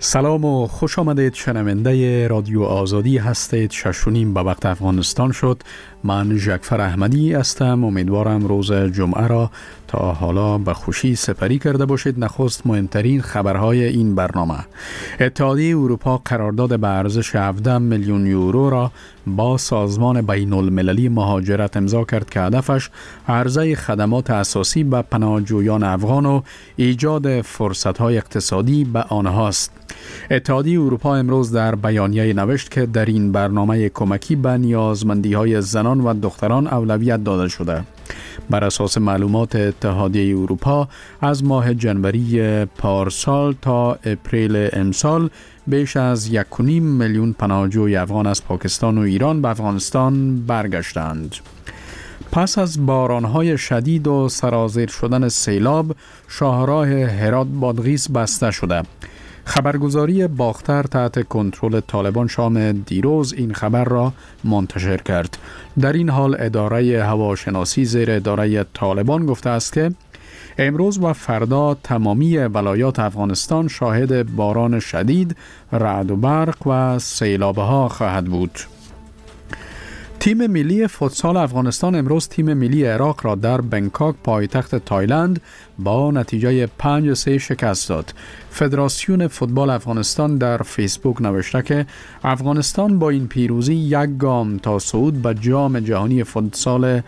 سلام و خوش آمدید. شنونده رادیو آزادی هستید. 6:30 به وقت افغانستان شد. من جعفر احمدی هستم. امیدوارم روز جمعه را تا حالا به خوشی سپری کرده باشید. نخست مهمترین خبرهای این برنامه: اتحادیه اروپا قرارداد به ارزش 17 میلیون یورو را با سازمان بین المللی مهاجرت امضا کرد که هدفش عرضه خدمات اساسی به پناهجویان افغان و ایجاد فرصت‌های اقتصادی به آنهاست. اتحادیه اروپا امروز در بیانیه نوشت که در این برنامه کمکی به نیازمندی‌های زنان و دختران اولویت داده شده. بر اساس معلومات اتحادیه اروپا از ماه جنوری پارسال تا اپریل امسال بیش از 1.5 میلیون پناهجوی افغان از پاکستان و ایران به افغانستان برگشتند. پس از بارانهای شدید و سرازیر شدن سیلاب، شاهراه هرات بادغیس بسته شده. خبرگزاری باختر تحت کنترل طالبان شام دیروز این خبر را منتشر کرد. در این حال اداره هواشناسی زیر اداره طالبان گفته است که امروز و فردا تمامی ولایات افغانستان شاهد باران شدید، رعد و برق و سیلاب‌ها خواهد بود. تیم ملی فوتسال افغانستان امروز تیم ملی عراق را در بنکاک پایتخت تایلند با نتیجه 5-3 شکست داد. فدراسیون فوتبال افغانستان در فیسبوک نوشته که افغانستان با این پیروزی یک گام تا صعود به جام جهانی فوتسال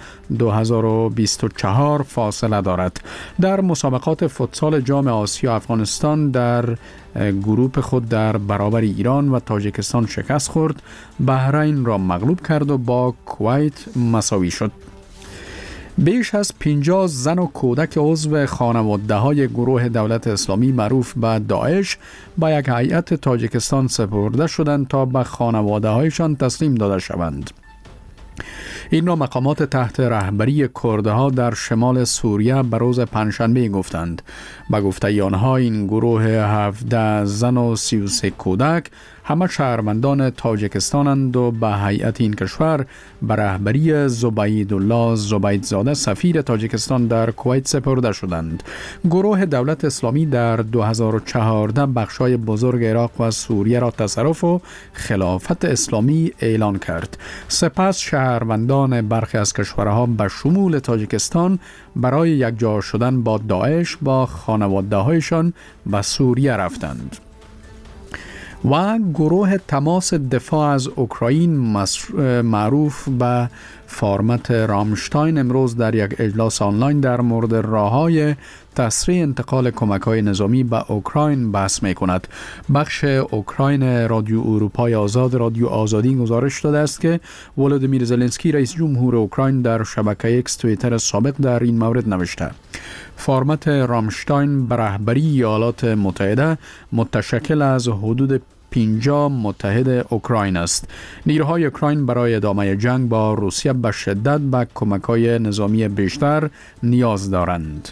2024 فاصله دارد. در مسابقات فوتسال جام آسیا افغانستان در گروپ خود در برابر ایران و تاجیکستان شکست خورد، بحرین را مغلوب کرد و با کویت مساوی شد. بیش از 50 زن و کودک عضو خانواده‌های گروه دولت اسلامی معروف به داعش با یک هیئت تاجیکستان سپرده شدند تا به خانواده‌هایشان تسلیم داده شوند. این را مقامات تحت رهبری کردها در شمال سوریه به روز پنجشنبه گفتند. به گفته آنها این گروه 17 زن و 33 کودک همه شهروندان تاجیکستانند و به هیئت این کشور به رهبری زبیدالله زبیدزاده سفیر تاجیکستان در کویت سپرده شدند. گروه دولت اسلامی در 2014 بخشای بزرگ عراق و سوریه را تصرف و خلافت اسلامی اعلان کرد. سپس شهروندان برخی از کشورها به شمول تاجیکستان برای یکجا شدن با داعش با خانواده‌هایشان به سوریه رفتند. و گروه تماس دفاع از اوکراین معروف به فرمت رامشتاین امروز در یک اجلاس آنلاین در مورد راه‌های تسریع انتقال کمک‌های نظامی به اوکراین بحث می‌کند. بخش اوکراین رادیو اروپای آزاد رادیو آزادی گزارش داده است که ولودیمیر زلنسکی رئیس جمهور اوکراین در شبکه ایکس توییتر سابق در این مورد نوشته: فرمت رامشتاین به رهبری ایالات متحده متشکل از حدود 50 متحد اوکراین است. نیروهای اوکراین برای ادامه جنگ با روسیه به شدت به کمک‌های نظامی بیشتر نیاز دارند.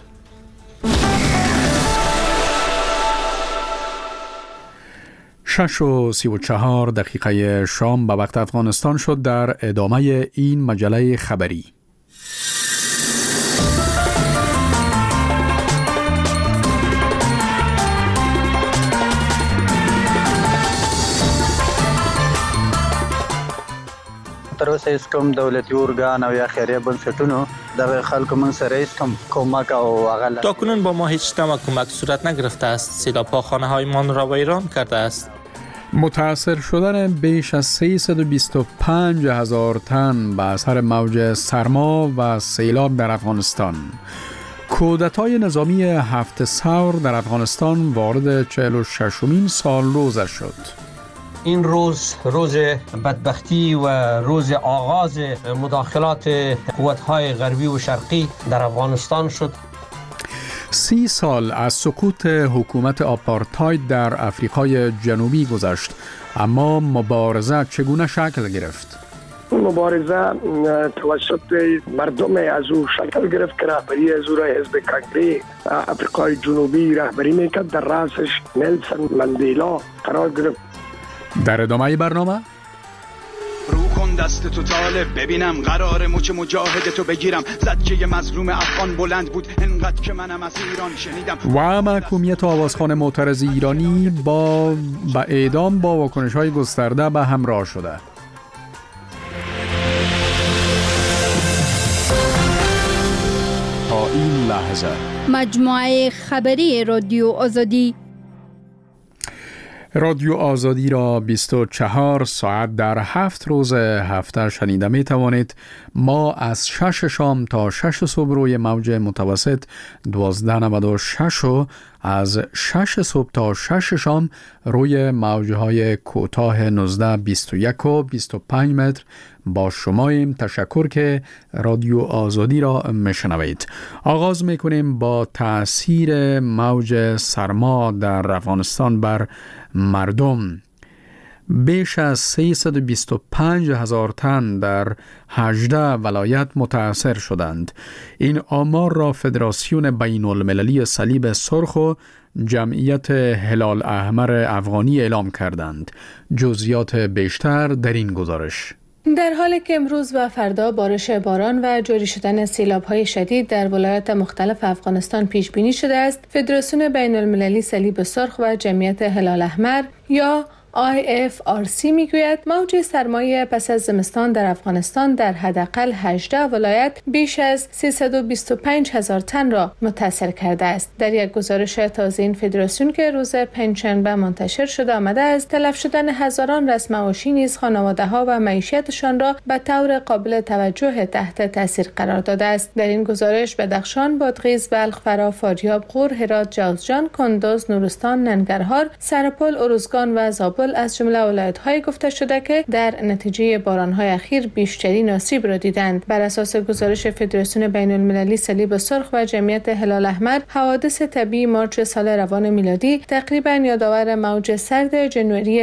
شش و 34 دقیقه شام به وقت افغانستان شد. در ادامه این مجله خبری: تر اوسه هیڅ کوم دولتي ارګان او یا خیریه بنسټونو د خلکو من سره هیڅ کوم کمک او هغه تاکنون با ما هیچ نوع کمک صورت نگرفته است. سیلاب‌ها خانه‌هایمان را ویران کرده است. متاثر شدن بیش از 325,000 تن به اثر موج سرما و سیلاب در افغانستان. کودتای نظامی 7 ثور در افغانستان وارد 46مین سال روزه شد. این روز بدبختی و روز آغاز مداخلات قوت‌های غربی و شرقی در افغانستان شد. 30 سال از سقوط حکومت آپارتاید در آفریقای جنوبی گذشت، اما مبارزه چگونه شکل گرفت؟ مبارزه توسط مردم از او شکل گرفت که رهبری از او را حزب کنگره آفریقای جنوبی رهبری میکرد. در رأسش نلسون ماندلا قرار گرفت. در ادامه برنامه دست تو طالب ببینم قرار مچ مجاهد تو بگیرم زد که یه مظلوم افغان بلند بود انقدر که منم از ایران شنیدم. و محکومیت آوازخوان معترض ایرانی با اعدام با واکنش‌های گسترده به همراه شده. تا این لحظه مجموعه خبری رادیو آزادی را 24 ساعت در 7 روز هفته شنیده می توانید. ما از 6 شام تا 6 صبح روی موج متوسط 1296 و از 6 صبح تا 6 شام روی موجهای کوتاه 1921 و 25 متر با شماییم. تشکر که رادیو آزادی را میشنوید. آغاز میکنیم با تأثیر موج سرما در افغانستان بر مردم. بیش از 325,000 تن در 18 ولایت متاثر شدند. این آمار را فدراسیون بین المللی صلیب سرخ و جمعیت هلال احمر افغانی اعلام کردند. جزئیات بیشتر در این گزارش. در حالی که امروز و فردا بارش باران و جاری شدن سیلاب‌های شدید در ولایات مختلف افغانستان پیش بینی شده است، فدراسیون بین المللی صلیب سرخ و جمعیت هلال احمر یا IFRC میگوید موج سرمایه پس از زمستان در افغانستان در حداقل 18 ولایت بیش از 325,000 تن را متاثر کرده است. در یک گزارش تازه این فدراسیون که روز پنجشنبه منتشر شده آمده است، تلف شدن هزاران رسم معاشی نیز خانواده‌ها و معیشتشان را به طور قابل توجه تحت تاثیر قرار داده است. در این گزارش بدخشان، بادغیس، بلخ، فرا، فاریاب، غور، هرات، جوزجان، کندوز، نورستان، ننگرهار، سرپل، ارزگان و زابل از جمله ولایت‌های گفته شده که در نتیجه باران‌های اخیر بیشترین آسیب را دیدند. بر اساس گزارش فدراسیون بین المللی صلیب سرخ و جمعیت هلال احمر، حوادث طبیعی مارچ سال روان میلادی تقریباً یادآور موج سرد جنوری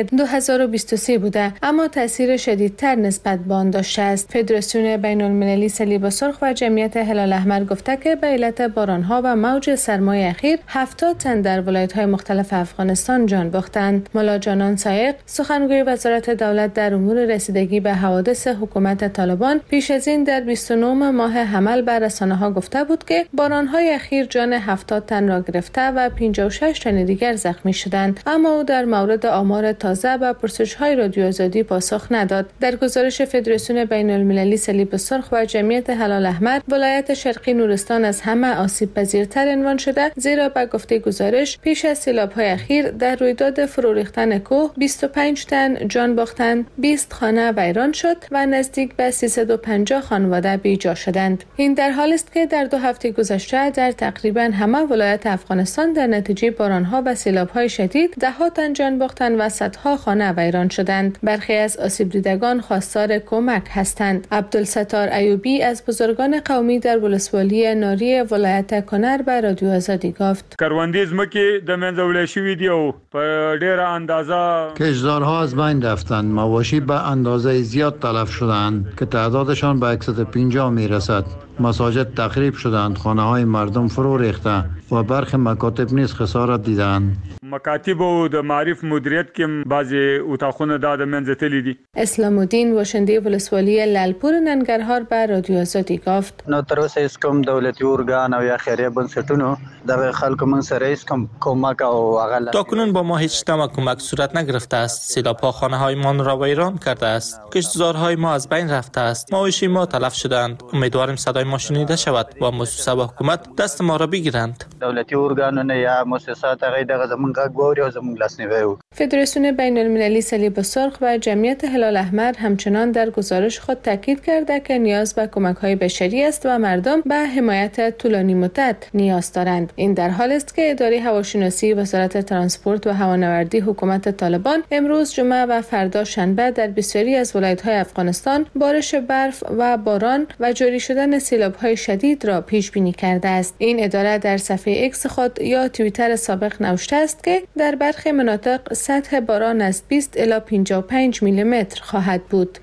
2023 بوده، اما تاثیر شدیدتر نسبت به آن داشته است. فدراسیون بین المللی صلیب سرخ و جمعیت هلال احمر گفته که به علت باران‌ها و موج سرمای اخیر 70 تن در ولایت‌های مختلف افغانستان جان باختند. مولا جانان سایق، سخنگوی وزارت دولت در امور رسیدگی به حوادث حکومت طالبان، پیش از این در 29 ماه حمل به رسانه‌ها گفته بود که باران‌های اخیر جان 70 تن را گرفته و 56 تن دیگر زخمی شدند، اما او در مورد آمار تازه به پرسش‌های رادیو آزادی پاسخ نداد. در گزارش فدراسیون بین المللی صلیب سرخ و جمعیت هلال احمر، ولایت شرقی نورستان از همه آسیب‌پذیرتر عنوان شده، زیرا به گفته گزارش پیش از سیلاب‌های اخیر در رویداد فرو ریختن کوه 25 تن جان باختند، 20 خانه ویران شد و نزدیک به 350 خانواده بی‌جا شدند. این در حالی است که در 2 هفته گذشته در تقریبا همه ولایت افغانستان در نتیجه باران‌ها و سیلاب‌های شدید ده‌ها تن جان باختند و صدها خانه ویران شدند. برخی از آسیب دیدگان خواستار کمک هستند. عبدالستار ایوبی از بزرگان قومی در ولسوالی ناری ولایت کنر به رادیو آزادی گفت: کروندې ځمکې د منځه وړل شوې دي او په ډېره اندازه کشتزارها از بین رفتند. مواشی به اندازه زیاد تلف شدند که تعدادشان به 150 میرسد. مساجد تخریب شدند، خانه‌های مردم فرو ریخته و برخی مکاتب نیز خسارت دیدند. مکاتب او د معرف مدیریت کې بعضی اتاقونه د منځه تللي دي. اسلام الدین واشنده ولسوالی لالپور ننگرهار به رادیو آزادی گفت: نو تر اوسه هیڅ کوم دولتي ارګان او یا خیریه بنسټونو د خلکو من سره هیڅ کوم کمک او هغه تاکنون با ما هیچ نوع کمک صورت نگرفته است. سیلاب‌ها خانه‌هایمان را ویران کرده است. کشتزارهای ما از بین رفته است. مواشی ما تلف شدند. امیدواریم صدای ما شنیده شود و مؤسسه و حکومت دست ما را بگیرند. دولتي ارګانونه یا مؤسسات هغه دغه زمونږ غږ واوري او زمونږ لاسنیوي وکړي. فدراسیون بین المللی صلیب سرخ و جمعیت هلال احمر همچنان در گزارش خود تاکید کرده که نیاز به کمک‌های بشری است و مردم به حمایت طولانی مدت نیاز دارند. این در حالی است که اداره هواشناسی وزارت ترانسپورت و هوانوردی حکومت طالبان امروز جمعه و فردا شنبه در بسیاری از ولایت‌های افغانستان بارش برف و باران و جاری شدن سیلاب‌های شدید را پیش بینی کرده است. این اداره در صفحه ایکس خود یا توییتر سابق نوشته است که در برخی مناطق سطح باران از 20 الی 55 میلیمتر خواهد بود.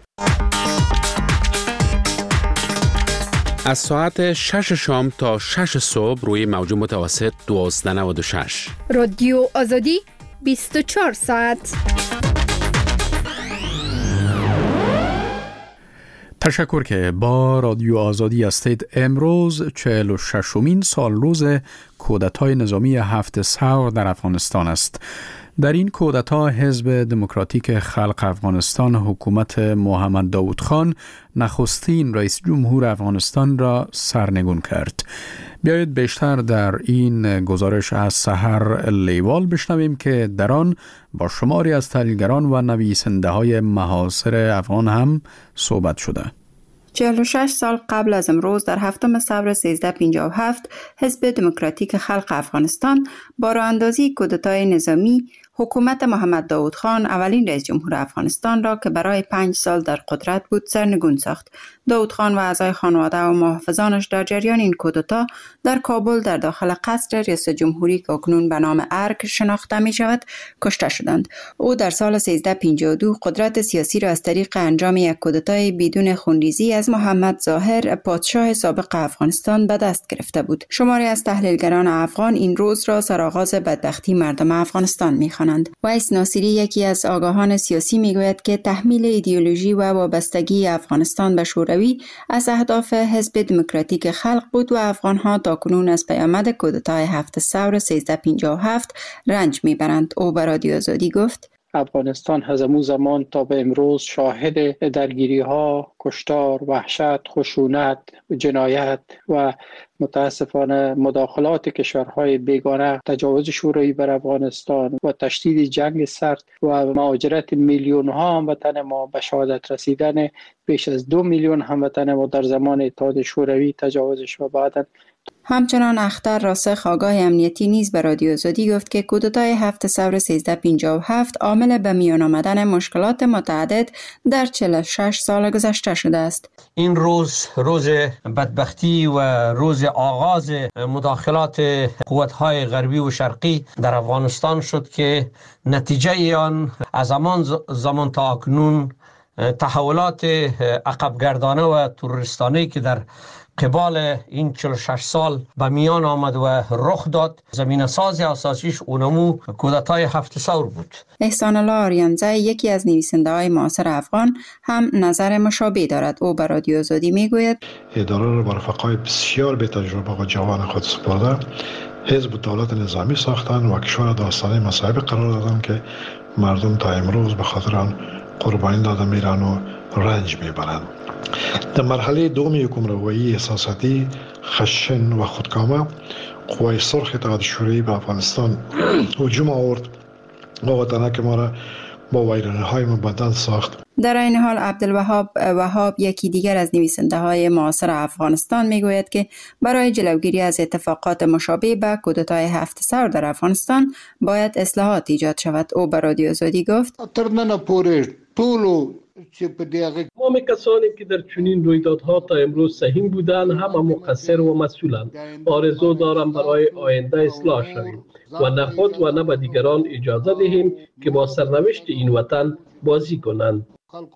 از ساعت 6 شام تا 6 صبح روی موج متوسط 1296. رادیو آزادی 24 ساعت. تشکر که با رادیو آزادی هستید. امروز 46مین سال روز کودتای نظامی 7 ثور در افغانستان است. در این کودتا حزب دموکراتیک خلق افغانستان حکومت محمد داود خان نخستین رئیس جمهور افغانستان را سرنگون کرد. بیایید بیشتر در این گزارش از سحر لیوال بشنویم که در آن با شماری از تحلیلگران و نویسنده های معاصر افغان هم صحبت شده. 46 سال قبل از امروز در 7 ثور 1357 حزب دموکراتیک خلق افغانستان با راه اندازی کودتای نظامی حکومت محمد داود خان اولین رئیس جمهور افغانستان را که برای 5 سال در قدرت بود سرنگون ساخت. داود خان و اعضای خانواده و محافظانش در جریان این کودتا در کابل در داخل قصر ریاست جمهوری که اکنون به نام ارگ شناخته می شود کشته شدند. او در سال 1352 قدرت سیاسی را از طریق انجام یک کودتای بدون خونریزی از محمد ظاهر پادشاه سابق افغانستان به دست گرفته بود. شماری از تحلیلگران افغان این روز را سرآغاز بدبختی مردم افغانستان می خوانند. ویس ناصری یکی از آگاهان سیاسی می گوید که تحمیل ایدئولوژی و وابستگی افغانستان به شوروی از اهداف حزب دموکراتیک خلق بود و افغانها تاکنون از پیامد کودتای 7 ثور 1357 رنج میبرند. او به رادیو آزادی گفت: افغانستان از امو زمان تا به امروز شاهد درگیری ها، کشتار، وحشت، خشونت، جنایت و متاسفانه مداخلات کشورهای بیگانه، تجاوز شوروی بر افغانستان و تشدید جنگ سرد و مهاجرت میلیون ها هموطن ما به شهادت رسیدن بیش از 2 میلیون هموطن ما در زمان اتحاد شوروی تجاوزش و بعداً. همچنان اختر راسخ آگاه امنیتی نیز به رادیو آزادی گفت که کودتای 7 ثور 1357 عامل به میان آمدن مشکلات متعدد در 46 سال گذشته شده است. این روز بدبختی و روز آغاز مداخلات قوت‌های غربی و شرقی در افغانستان شد که نتیجه آن از زمان تا اکنون تحولات عقبگردانه و تروریستانه‌ای که در قبال این 46 سال به میان آمد و رخ داد، زمینه ساز اساسیش اونمو کودتای 7 ثور بود. احسان الله آریانزه یکی از نویسنده های معاصر افغان هم نظر مشابه دارد. او به رادیو آزادی میگوید: اداره را با رفقای بسیار به تجربه و جوان خود سپرده حزب دولت نظامی ساختند و کشور داستانی مصائب قرار دادند که مردم تا امروز به خاطر آن قربانی داده میرن و رنج میبرند. در مرحله دوم حکمرانی احساساتی خشن و خودکامه قوای سرخ اتحاد شوروی به افغانستان هجوم آورد و وطنک ما را با ویرانه‌های مبدل ساخت. در این حال عبدالوهاب یکی دیگر از نویسنده های معاصر افغانستان میگوید که برای جلوگیری از اتفاقات مشابه به کودتای 7 ثور در افغانستان باید اصلاحات ایجاد شود. او به رادیو آزادی گفت: تمام کسانی که در چنین رویدادها تا امروز سهیم بودند همه مقصر و مسئولند. آرزو دارم برای آینده اصلاح شویم و نه خود و نه به دیگران اجازه دهیم که با سرنوشت این وطن بازی کنند.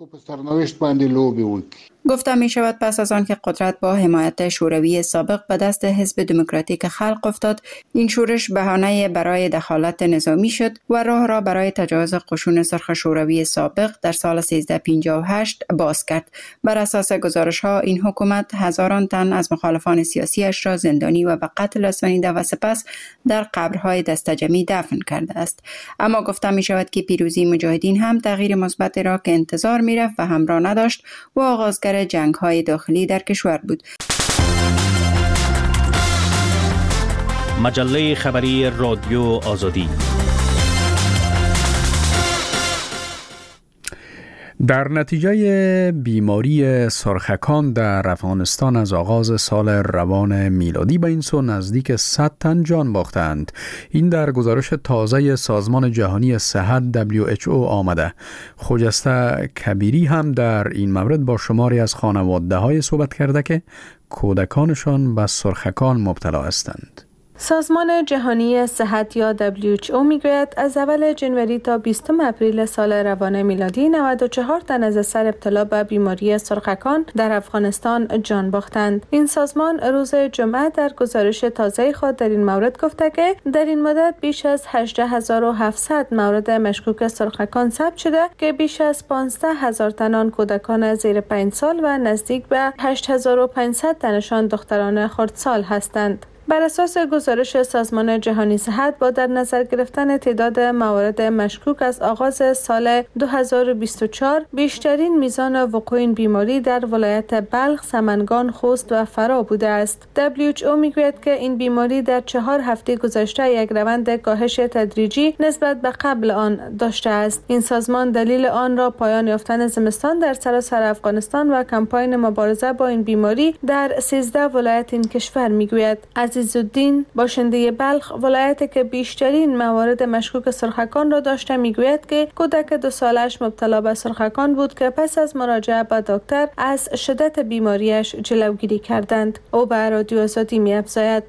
گفته می شود پس از آن که قدرت با حمایت شوروی سابق به دست حزب دموکراتیک خلق افتاد، این شورش بهانه برای دخالت نظامی شد و راه را برای تجاوز قشون سرخ شوروی سابق در سال 1358 باز کرد. بر اساس گزارش ها این حکومت هزاران تن از مخالفان سیاسیش را زندانی و به قتل رسانیده و سپس در قبرهای دستجمعی دفن کرده است. اما گفته می شود که پیروزی مجاهدین هم تغییر مثبت را که انتظار می رفت و همراه نداشت و آغازگر جنگ‌های داخلی در کشور بود. مجله خبری رادیو آزادی. در نتیجه بیماری سرخکان در افغانستان از آغاز سال روان میلادی به این سو نزدیک 100 تن جان باختند. این در گزارش تازه سازمان جهانی صحت WHO آمده. خجسته کبیری هم در این مورد با شماری از خانواده های صحبت کرده که کودکانشان به سرخکان مبتلا هستند. سازمان جهانی صحت یا WHO میگوید از اول جنوری تا 20 اپریل سال روان میلادی 94 تن از اثر ابتلا به بیماری سرخکان در افغانستان جان باختند. این سازمان روز جمعه در گزارش تازه خود در این مورد گفته که در این مدت بیش از 18700 مورد مشکوک سرخکان ثبت شده که بیش از 15000 تن آن کودکان زیر 5 سال و نزدیک به 8500 تنشان دختران خردسال هستند. بر اساس گزارش سازمان جهانی صحت با در نظر گرفتن تعداد موارد مشکوک از آغاز سال 2024 بیشترین میزان وقوع این بیماری در ولایت بلخ، سمنگان، خوست و فرا بوده است. WHO میگوید که این بیماری در 4 هفته گذشته یک روند کاهش تدریجی نسبت به قبل آن داشته است. این سازمان دلیل آن را پایان یافتن زمستان در سراسر افغانستان و کمپاین مبارزه با این بیماری در 13 ولایت این کشور میگوید. عزیزالدین باشنده بلخ، ولایتی که بیشترین موارد مشکوک سرخکان را داشته، میگوید که کودک 2 سالش مبتلا به سرخکان بود که پس از مراجعه به دکتر از شدت بیماریش جلوگیری کردند. او به رادیو آزادی می‌افزاید: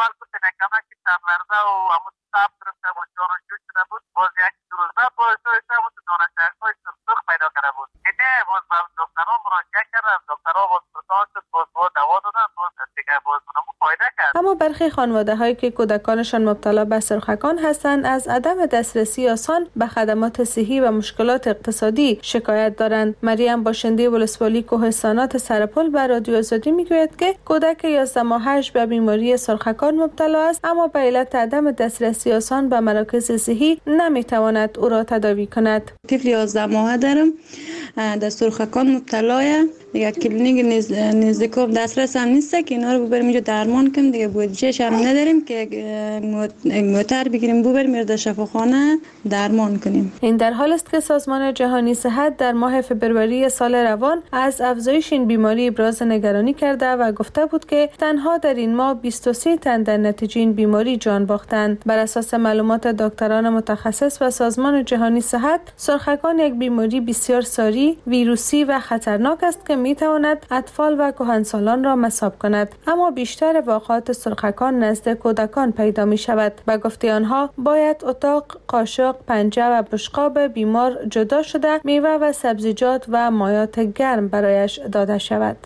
اما برخی خانواده هایی که کودکانشان مبتلا به سرخکان هستند از عدم دسترسی آسان به خدمات صحی و مشکلات اقتصادی شکایت دارند. مریم باشنده ولسوالی کوهستانات سرپل به رادیو آزادی میگوید که کودک 11 ماهش به بیماری سرخکان مبتلا است، اما به علت عدم دسترسی آسان به مراکز صحی نمیتواند او را تداوی کند. طفل 11 ماهه دارم، در سرخکان مبتلاه، دیگه کلینیک نزدیکم دسترس هم نیست که اینا رو ببریم اینجا درمان کنیم، دیگه بودجهش هم نداریم که موتر بگیریم ببریم میرد شفاخانه درمان کنیم. این در حال است که سازمان جهانی صحت در ماه فبروری سال روان از افزایش این بیماری ابراز نگرانی کرده و گفته بود که تنها در این ماه 23 تن در نتیجه این بیماری جان باختند. بر اساس معلومات دکتران متخصص و سازمان جهانی صحت، سرخکان یک بیماری بسیار ساری، ویروسی و خطرناک است که میتواند اطفال و کهنسالان را مصاب کند، اما بیشتر واقعات سرخکان نزد کودکان پیدا می شود. به گفته آنها باید اتاق، قاشق، پنجه و بشقاب بیمار جدا شده میوه و سبزیجات و مایات گرم برایش داده شود.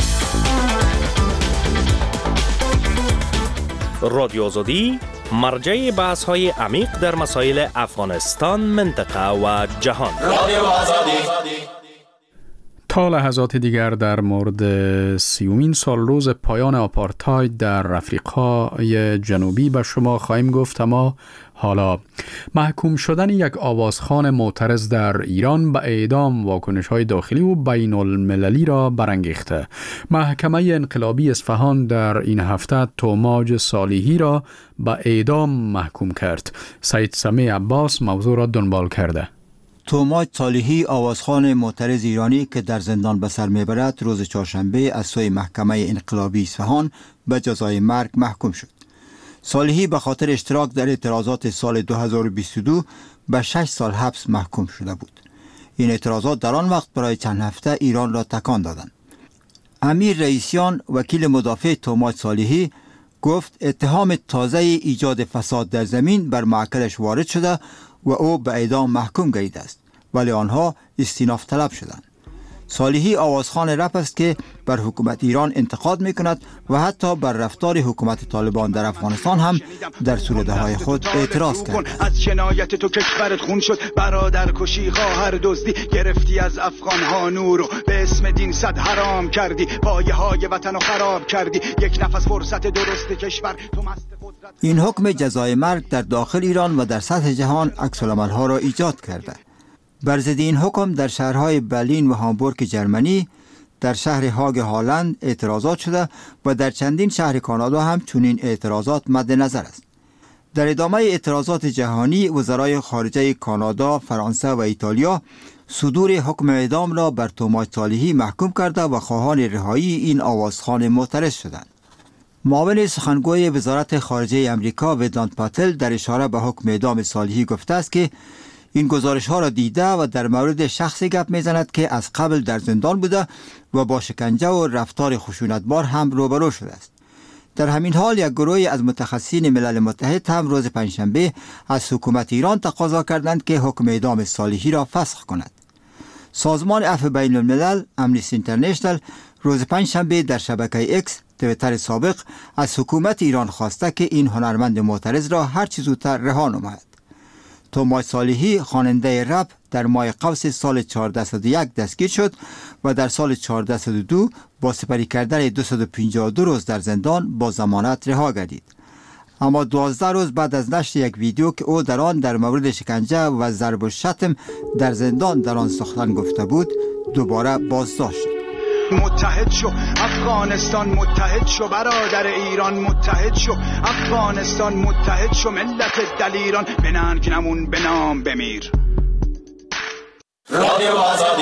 رادیو آزادی مرجع بحث های عمیق در مسائل افغانستان، منطقه و جهان. رادیو آزادی. تا لحظات دیگر در مورد 30مین سال روز پایان آپارتاید در آفریقای جنوبی به شما خواهیم گفت، اما حالا محکوم شدن یک آوازخوان معترض در ایران به اعدام واکنش‌های داخلی و بین المللی را برانگیخته. محکمه انقلابی اصفهان در این هفته توماج صالحی را به اعدام محکوم کرد. سید سمیع عباس موضوع را دنبال کرده. توماج صالحی، آوازخوان معترض ایرانی که در زندان به سر میبرد، روز چهارشنبه از سوی محکمه انقلابی اصفهان به جزای مرگ محکوم شد. صالحی به خاطر اشتراک در اعتراضات سال 2022 به 6 سال حبس محکوم شده بود. این اعتراضات در آن وقت برای چند هفته ایران را تکان دادند. امیر رئیسیان، وکیل مدافع توماج صالحی، گفت اتهام تازه ایجاد فساد در زمین بر معکلش وارد شده و او به اعدام محکوم گردیده است، ولی آنها استیناف طلب شدند. صالحی آوازخوان رپ است که بر حکومت ایران انتقاد میکند و حتی بر رفتار حکومت طالبان در افغانستان هم در سروده‌های خود اعتراض کرد. از جنایت تو کشورت خون شد، برادر کشی، خواهر دزدی، گرفتی از افغان‌ها نور و به اسم دین صد حرام کردی، پایه‌های وطن رو خراب کردی، یک نفس فرصت درست کشور تو مست قدرت. این حکم جزای مرگ در داخل ایران و در سطح جهان عکس‌العمل‌ها را ایجاد کرده. بر ضد این حکم در شهرهای برلین و هامبورگ جرمنی، در شهر هاگ هالند اعتراضات شده و در چندین شهر کانادا هم چنین اعتراضات مد نظر است. در ادامه اعتراضات جهانی، وزرای خارجه کانادا، فرانسه و ایتالیا صدور حکم اعدام را بر توماج صالحی محکوم کرده و خواهان رهایی این آوازخوان معترض شدند. معاون سخنگوی وزارت خارجه امریکا ودانت پاتل در اشاره به حکم اعدام صالحی گفته است که این گزارش ها را دیده و در مورد شخصی گپ میزند که از قبل در زندان بوده و با شکنجه و رفتار خشونتبار هم روبرو شده است. در همین حال یک گروهی از متخصصین ملل متحد هم روز پنجشنبه از حکومت ایران تقاضا کردند که حکم اعدام صالحی را فسخ کند. سازمان عفو بین الملل امنیستی اینترنشنال روز پنجشنبه در شبکه اکس تویتر سابق از حکومت ایران خواسته که این هنرمند معترض را هر چه زودتر رها نماید. توماس صالحی خواننده رپ در ماه قوس سال 1401 دستگیر شد و در سال 1402 با سپری کردن 252 روز در زندان با ضمانت رها گردید. اما 12 روز بعد از نشر یک ویدیو که او در آن در مورد شکنجه و ضرب و شتم در زندان در آن سخن گفته بود، دوباره بازداشت شد. متحد شو افغانستان، متحد شو برادر ایران، متحد شو افغانستان، متحد شو ملت دلیران، بننگ نمون به نام بمیر. رادیو آزادی.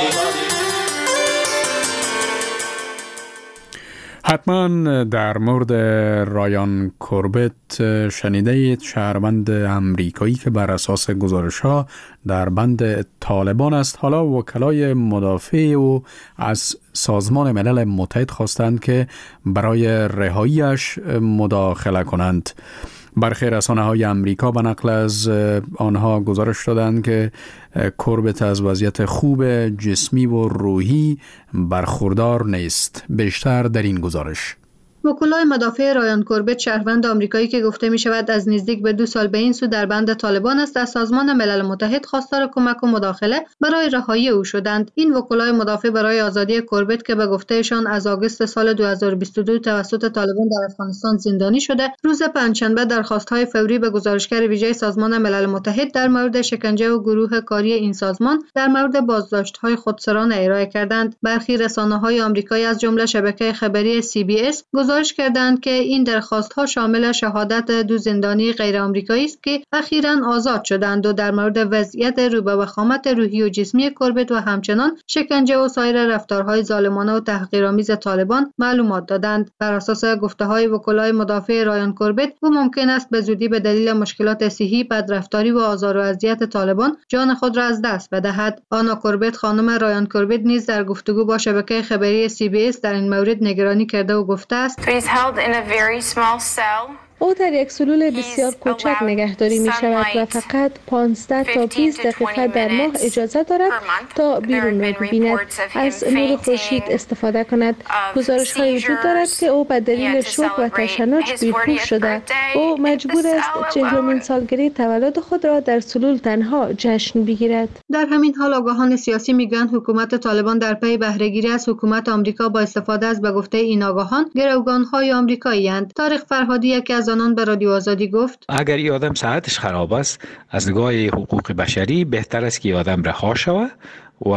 حتما در مورد رایان کوربت شنیده اید، شهروند امریکایی که بر اساس گزارش‌ها در بند طالبان است. حالا وکلای مدافع او از سازمان ملل متحد خواستند که برای رهاییش مداخله کنند. برخی رسانه‌های امریکا به نقل از آنها گزارش دادند که کوربت از وضعیت خوب جسمی و روحی برخوردار نیست. بیشتر در این گزارش. وکلای مدافع رایان کوربت، شهروند آمریکایی که گفته می شود از نزدیک به 2 سال به این سو در بند طالبان است، از سازمان ملل متحد خواستار کمک و مداخله برای رهایی او شدند. این وکلای مدافع برای آزادی کوربت که به گفتهشان از آگوست سال 2022 توسط طالبان در افغانستان زندانی شده، روز پنجشنبه درخواست‌های فوری به گزارشگر ویژه سازمان ملل متحد در مورد شکنجه و گروه کاری این سازمان در مورد بازداشت‌های خودسرانه ارائه کردند. برخی رسانه‌های آمریکایی از جمله شبکه خبری CBS گزارش کردند که این درخواست‌ها شامل شهادت 2 زندانی غیر آمریکایی است که اخیراً آزاد شدند و در مورد وضعیت رو به وخامت روحی و جسمی کوربت و همچنان شکنجه و سایر رفتارهای ظالمانه و تحقیرآمیز طالبان معلومات دادند. بر اساس گفته‌های وکلای مدافع رایان کوربت، او ممکن است به زودی به دلیل مشکلات صحی، بدرفتاری و آزار و اذیت طالبان جان خود را از دست بدهد. آنا کوربت، خانم رایان کوربت، نیز در گفتگو با شبکه خبری CBS در این مورد نگرانی کرده و گفته است: او در یک سلول بسیار کوچک نگهداری می شود و فقط 15 تا 20 دقیقه در ماه اجازه دارد تا بیرون را ببیند، از نور خورشید استفاده کند. گزارش های وجود دارد که او به دلیل شوک و تشنج بیهوش شده. او مجبور است 40مین سالگرد تولد خود را در سلول تنها جشن بگیرد. در همین حال آگاهان سیاسی میگویند حکومت طالبان در پی بهره‌گیری از حکومت آمریکا با استفاده از به گفته این آگاهان گروگان‌های آمریکایی‌اند. طارق فرهادی، یکی از آنان، به رادیو آزادی گفت: اگر این آدم صحتش خراب است، از نگاه حقوق بشری بهتر است که آدم رها شود و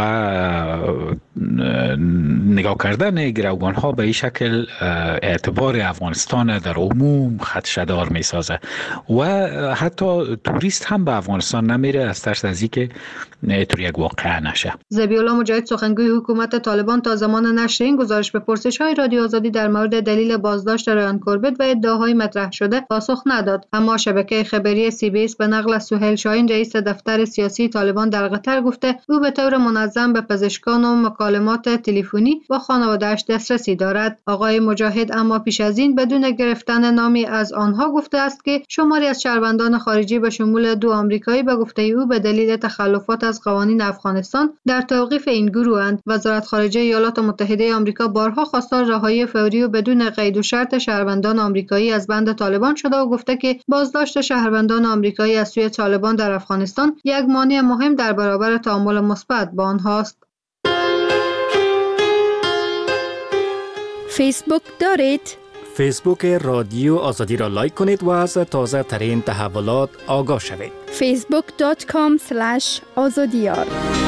نگاه کردن گروگان ها به این شکل اعتبار افغانستان در عموم خدشه‌دار می سازه و حتی توریست هم به افغانستان نمیره از ترس از اینکه طور یک واقعه نشه. ذبیح‌الله مجاهد، سخنگوی حکومت طالبان، تا زمان نشر این گزارش به پرسش‌های رادیو آزادی در مورد دلیل بازداشت رایان کوربت و ادعاهای مطرح شده پاسخ نداد. اما شبکه خبری CBS به نقل از سهیل شاهین، رئیس دفتر سیاسی طالبان در قطر، گفته او به طور منظم به پزشکان و مکالمات تلفنی با خانواده‌اش دسترسی دارد. آقای مجاهد اما پیش از این بدون گرفتن نامی از آنها گفته است که شماری از شهروندان خارجی به شمول 2 آمریکایی به گفته او به دلیل تخلفات از قوانین افغانستان در توقیف این گروهند. وزارت خارجه ایالات متحده آمریکا بارها خواستار رهایی فوری و بدون قید و شرط شهروندان آمریکایی از بند طالبان شده و گفته که بازداشت شهروندان آمریکایی از سوی طالبان در افغانستان یک مانع مهم در برابر تعامل مثبت با آنهاست. فیسبوک دارید؟ فیسبوک رادیو آزادی را لایک کنید و از تازه ترین تحولات آگاه شوید. facebook.com/azadiyar.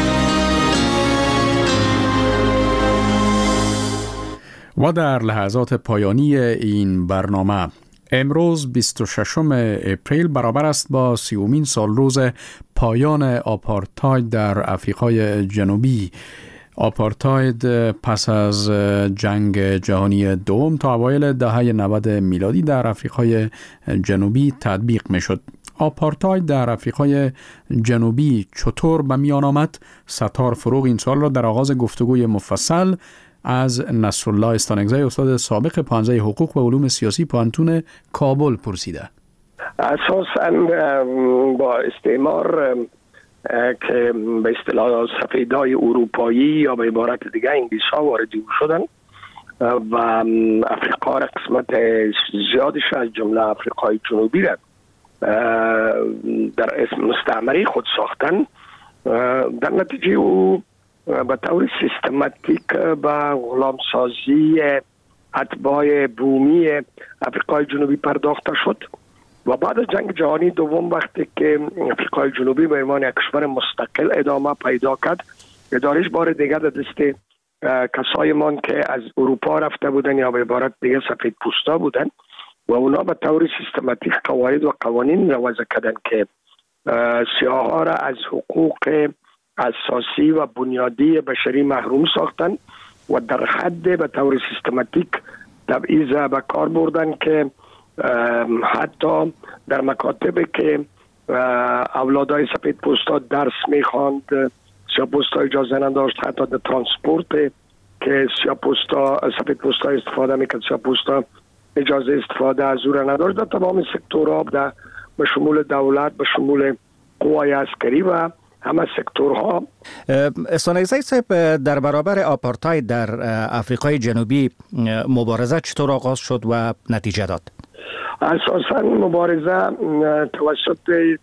و در لحظات پایانی این برنامه، امروز 26 اپریل برابر است با 30مین سالروز پایان آپارتاید در آفریقای جنوبی. آپارتاید پس از جنگ جهانی دوم تا اوایل دهه 90 میلادی در آفریقای جنوبی تطبیق می شد. آپارتاید در آفریقای جنوبی چطور به میان آمد؟ ستار فروغ این سال را در آغاز گفتگوی مفصل از نصرالله استانکزی استاد سابق پانزه حقوق و علوم سیاسی پانتون کابل پرسیده. اساساً با استعمار که به اصطلاح سفیدای اروپایی یا به عبارت دیگه انگلیس ها واردی شدن و افریقا را قسمت زیادش از جمله افریقای جنوبی را در اسم مستعمره خود ساختن، در نتیجه او به طور سیستماتیک به غلامسازی اتباع بومی افریقای جنوبی پرداخته شد و بعد از جنگ جهانی دوم وقتی که افریقای جنوبی به عنوان یک کشور مستقل ادامه پیدا کرد، ادارش بار دیگر در دست کسایمان که از اروپا رفته بودن یا به عبارت دیگه سفید پوستا بودن و اونا به طور سیستماتیک قواعد و قوانین را وضع کردن که سیاه ها را از حقوق اساسی و بنیادی بشری محروم ساختن و در حد به طور سیستماتیک تبعیض به کار بردن که حتی در مکاتب که اولادای سفید پوستا درس میخواند سیاه پوستا اجازه نداشت، حتی در ترانسپورت که سفید پوستا استفاده میکرد سیاه پوستا اجازه استفاده از او را نداشت. در تمام سکتورها به شمول دولت، به شمول قوای عسکری و همه سکتورها. استانکزی صاحب، در برابر آپارتاید در افریقای جنوبی مبارزه چطور آغاز شد و نتیجه داد؟ اساساً مبارزه توسط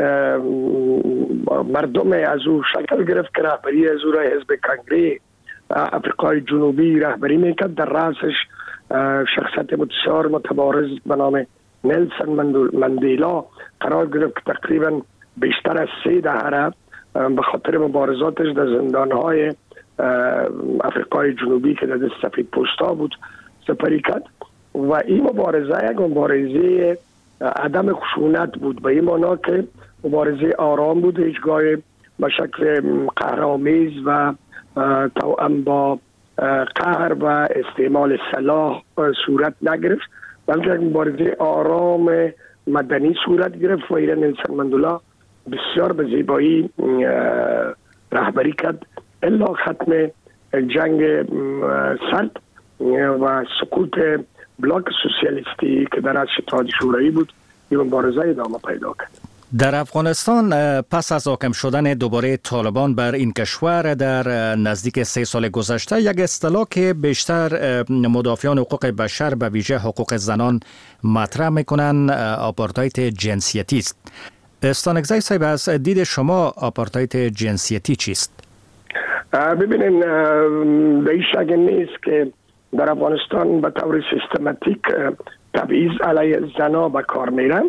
مردم از او شکل گرفت که رهبری از او را حزب کنگره افریقای جنوبی رهبری میکرد. در رأسش شخصیت بسیار متبارز به نام نلسون مندیلا قرار گرفت که تقریبا بیشتر از 3 دهه به خاطر مبارزاتش در زندانهای افریقای جنوبی که در دست سفید پوستا بود سپری کرد و این مبارزه یک مبارزه عدم خشونت بود، به این معنا که مبارزه آرام بود، هیچگاه به شکل قهرآمیز و توأم با قهر و استعمال سلاح صورت نگرفت، بلکه یک مبارزه آرام مدنی صورت گرفت و این نلسون مندیلا بسیار به زیبایی رهبری کرد الا ختم جنگ سرد و سقوط بلاک سوسیالیستی که در اتحاد شوروی بود. این مبارزه ادامه پیدا کرد. در افغانستان پس از حاکم شدن دوباره طالبان بر این کشور در نزدیک 3 سال گذشته، یک اصطلاح که بیشتر مدافعان حقوق بشر به ویژه حقوق زنان مطرح میکنن آپارتاید جنسیتی است. استانکزی صاحب، از دید شما آپارتاید جنسیتی چیست؟ ببینین، به این شک نیست که در افغانستان به طور سیستماتیک تبعیض علیه زنان به کار میرن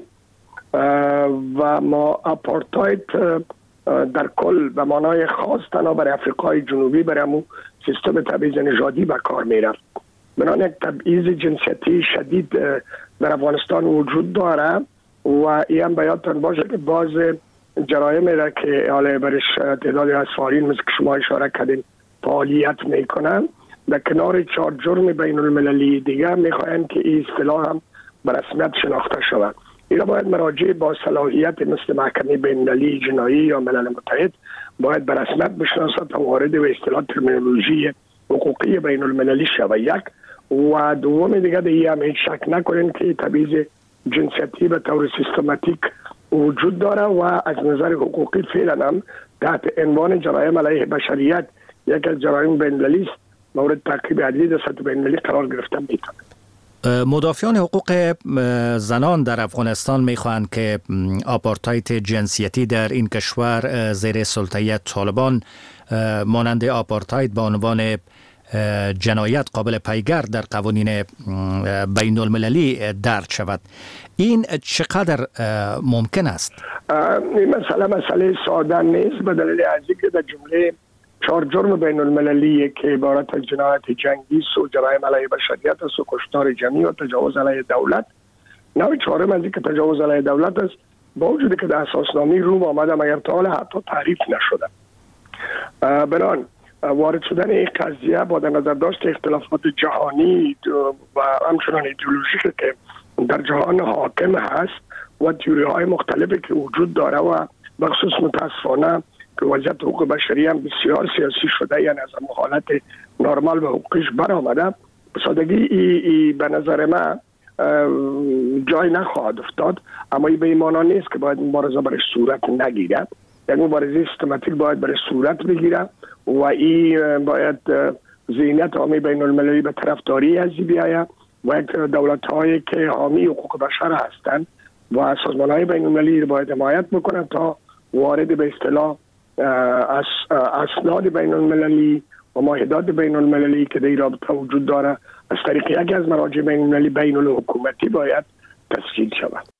و ما آپارتاید در کل به معنای خاص تنها برای افریقای جنوبی برای همون سیستم تبعیض نژادی به کار میرن. بنابراین یک تبعیض جنسیتی شدید در افغانستان وجود داره و این هم بیادتان باشه که باز جرایمی را که حالا برش تعدادی از فعالین مثل که شما اشاره کردین فعالیت میکنن، در کنار 4 جرم بین المللی دیگه میخواین که این اصطلاح هم به رسمیت شناخته شود. این باید مراجع با صلاحیت مثل محکمه بین‌المللی جنایی یا ملل متحد باید به رسمیت بشناسد تا وارد و اصطلاح ترمینولوژی حقوقی بین المللی شود. یک و دوم دیگه دیگه هم هیچ شک نکنین که تبعیض جنسیتی به طور سیستماتیک وجود داره و از نظر حقوقی فعلا هم تحت عنوان جرایم علیه بشریت یک از جرایم بین‌المللی است، مورد تعقیب عدلی در سطح بین‌المللی قرار گرفته میتونه. مدافعان حقوق زنان در افغانستان میخواهند که آپارتاید جنسیتی در این کشور زیر سلطه طالبان مانند آپارتاید به عنوان جنایت قابل پیگر در قوانین بین المللی درج شود. این چقدر ممکن است؟ این مسئله ساده نیست، به دلیل از اینکه در جمله 4 جرم بین المللی که عبارت از جنایت جنگی و جرایم علیه بشریت است و کشتار جمعی و تجاوز علیه دولت، نوع 4م از اینکه تجاوز علیه دولت است با وجودی که در اساسنامه روم آمده مگر تا حالا حتی تعریف نشده. بنابراین وارد شدن این قضیه با در نظر داشت اختلافات جهانی و همچنان ایدئولوژیکی که در جهان حاکم هست و تئوری های مختلفی که وجود داره و بخصوص متاسفانه که وضعیت حقوق بشری هم بسیار سیاسی شده، یعنی از حالت نرمال و حقوقش برآمده. به سادگی ای به نظر من جای نخواهد افتاد، اما این به این معنا نیست که باید مبارزه برش صورت نگیره. یک مبارزه سیستماتیک باید برش صورت بگیره و این باید ذهنیت عامه بین المللی به طرفداری از بیاید و یک دولت هایی که حامی حقوق بشر هستند و سازمان های بین المللی باید حمایت بکنند تا وارد به اصطلاح اسناد بین المللی و معاهدات بین المللی که در رابطه وجود داره از طریق یکی از مراجع بین المللی بین الحکومتی باید تسجیل شود.